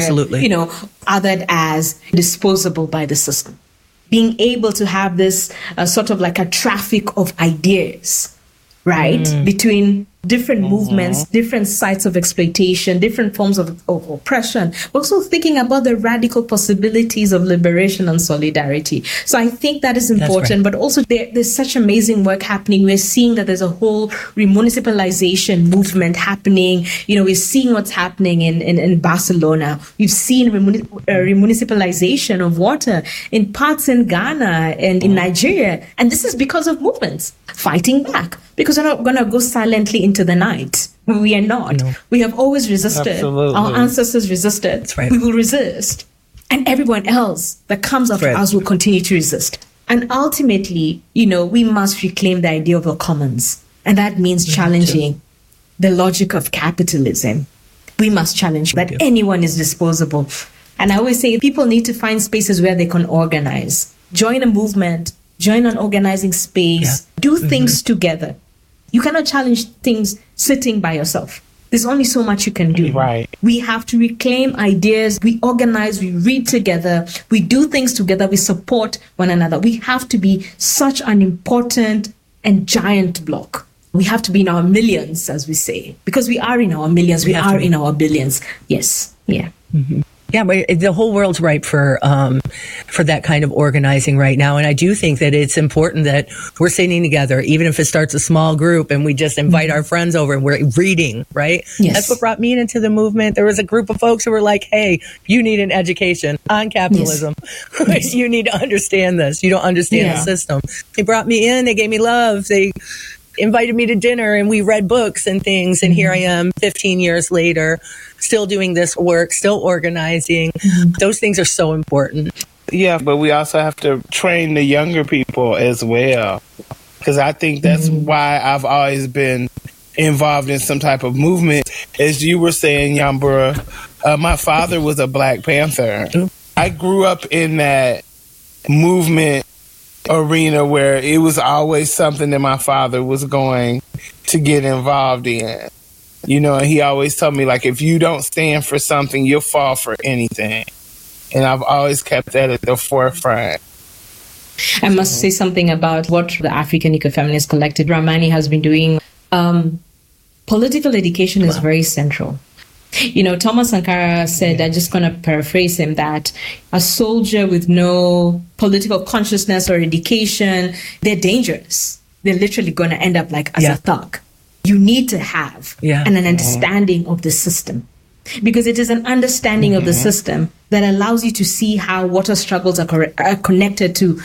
othered as disposable by the system. Being able to have this sort of like a traffic of ideas, right, between different movements, different sites of exploitation, different forms of oppression, also thinking about the radical possibilities of liberation and solidarity. So I think that is important, but also there's such amazing work happening. We're seeing that there's a whole remunicipalization movement happening. We're seeing what's happening in Barcelona. We've seen remunicipalization of water in parts in Ghana and in Nigeria. And this is because of movements fighting back, because we're not going to go silently into the night. We are not. No. We have always resisted. Absolutely. Our ancestors resisted. That's right. We will resist. And everyone else that comes after us will continue to resist. And ultimately, we must reclaim the idea of a commons. And that means challenging the logic of capitalism. We must challenge that anyone is disposable. And I always say people need to find spaces where they can organize. Join a movement. Join an organizing space. Do things together. You cannot challenge things sitting by yourself. There's only so much you can do. Right. We have to reclaim ideas. We organize, we read together, we do things together, we support one another. We have to be such an important and giant block. We have to be in our millions, as we say, because we are in our millions. We are in our billions. Yes. Yeah. Mm-hmm. Yeah, but the whole world's ripe for that kind of organizing right now. And I do think that it's important that we're sitting together, even if it starts a small group and we just invite our friends over and we're reading, right? Yes. That's what brought me into the movement. There was a group of folks who were like, hey, you need an education on capitalism. Yes. You need to understand this. You don't understand the system. They brought me in. They gave me love. They invited me to dinner and we read books and things. And here I am 15 years later, still doing this work, still organizing. Those things are so important. Yeah, but we also have to train the younger people as well. Because I think that's why I've always been involved in some type of movement. As you were saying, Nyambura, my father was a Black Panther. I grew up in that movement arena where it was always something that my father was going to get involved in. You know, and he always told me, like, if you don't stand for something, you'll fall for anything. And I've always kept that at the forefront. I must say something about what the African Ecofeminist Collective, Ramani, has been doing. Political education is very central. You know, Thomas Sankara said, I'm just going to paraphrase him, that a soldier with no political consciousness or education, they're dangerous. They're literally going to end up like as a thug. You need to have an understanding of the system, because it is an understanding of the system that allows you to see how water struggles are connected to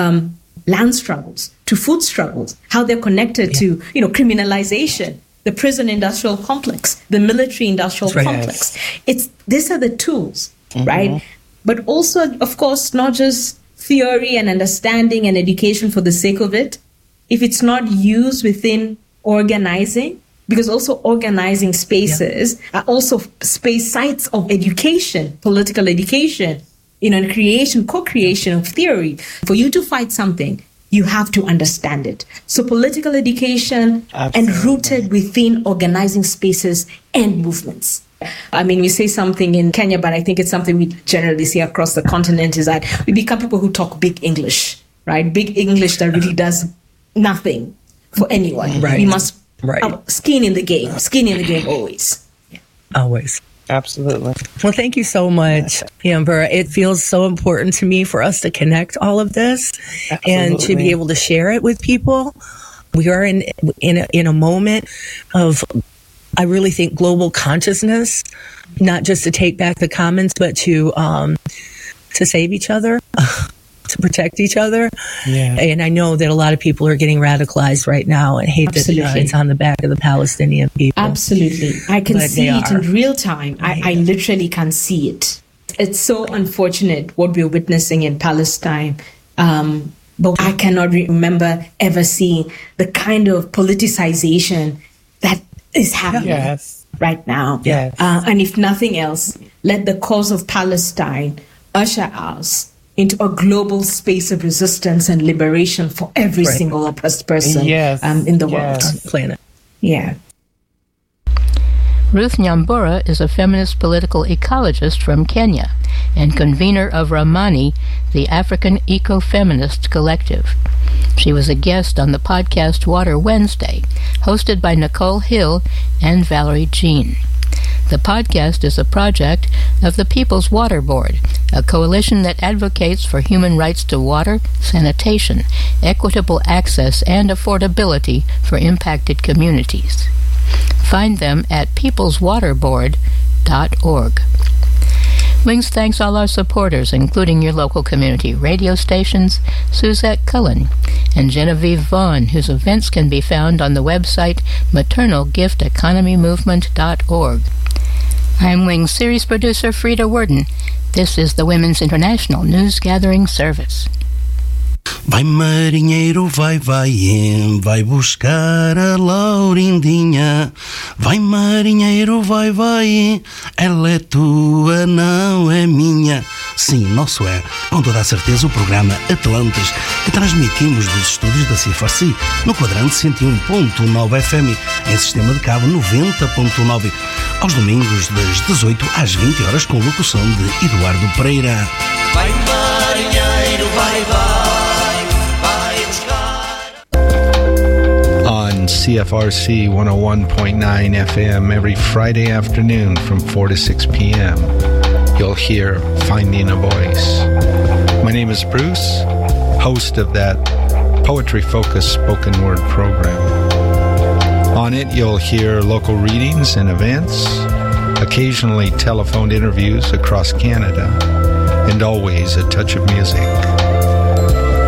land struggles, to food struggles, how they're connected to, you know, criminalization, the prison industrial complex, the military industrial complex. These are the tools, right? But also, of course, not just theory and understanding and education for the sake of it. If it's not used within organizing, because also organizing spaces are also space sites of education, political education, you know, and creation, co-creation of theory. For you to fight something, you have to understand it. So political education and rooted within organizing spaces and movements. I mean, we say something in Kenya, but I think it's something we generally see across the continent, is that we become people who talk big English, right? Big English that really does nothing for anyone. Right. We must skin in the game always. Always. Absolutely. Well, thank you so much, Nyambura. It feels so important to me for us to connect all of this and to be able to share it with people. We are in a moment of, I really think, global consciousness, not just to take back the commons, but to save each other, to protect each other. Yeah. And I know that a lot of people are getting radicalized right now and hate that it's on the back of the Palestinian people. Absolutely. I can see it in real time. I literally can see it. It's so unfortunate what we're witnessing in Palestine. But I cannot remember ever seeing the kind of politicization that is happening right now. Yes. And if nothing else, let the cause of Palestine usher us into a global space of resistance and liberation for every single oppressed person in the world. Planet. Yeah. Ruth Nyambura is a feminist political ecologist from Kenya and convener of Ramani, the African Ecofeminist Collective. She was a guest on the podcast Water Wednesday, hosted by Nicole Hill and Valerie Jean. The podcast is a project of the People's Water Board, a coalition that advocates for human rights to water, sanitation, equitable access, and affordability for impacted communities. Find them at peopleswaterboard.org. Wings thanks all our supporters, including your local community radio stations, Suzette Cullen, and Genevieve Vaughn, whose events can be found on the website maternalgifteconomymovement.org. I'm Wings series producer Frida Worden. This is the Women's International News Gathering Service. But Vai marinheiro, vai, vai buscar a Laurindinha. Vai marinheiro, vai, ela é tua, não é minha. Sim, nosso é, com toda a certeza, o programa Atlantes, que transmitimos dos estúdios da CFRC, no quadrante 101.9 FM, em sistema de cabo 90.9, aos domingos das 18 às 20 horas, com locução de Eduardo Pereira. Vai marinheiro, vai buscar. On CFRC 101.9 FM every Friday afternoon from 4 to 6 p.m. You'll hear Finding a Voice. My name is Bruce, host of that poetry-focused spoken word program. On it, you'll hear local readings and events, occasionally telephoned interviews across Canada, and always a touch of music.